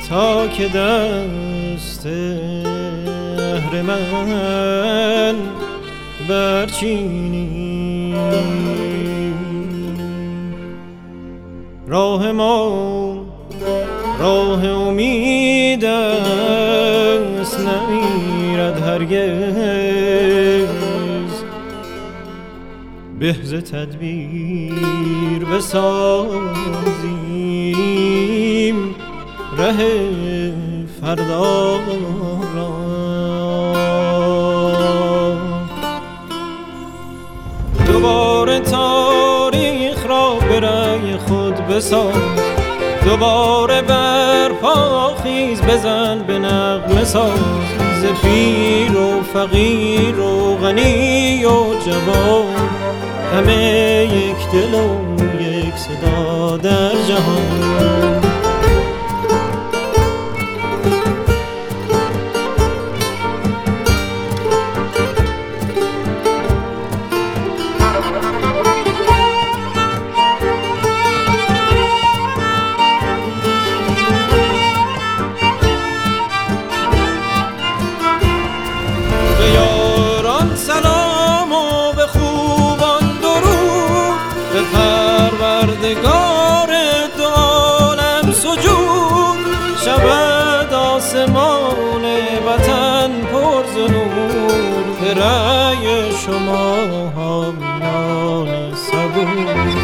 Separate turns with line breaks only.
تا که دست اهرمن برچینی. راه ما راه امید است، نمیرد هرگز. به ز تدبیر بسازیم ره فردا را. دوباره تاریخ را به رأی خود بساز، دوباره برپا خیز، بزن به نغمه ساز. ز پیر و فقیر و غنی و جوان، همه یک دل و یک صدا در جهان. سلام و به خوبان درود، به پروردگار دو عالم سجود. شود آسمان وطن پر ز نور، به رأی شما حامیان صبور.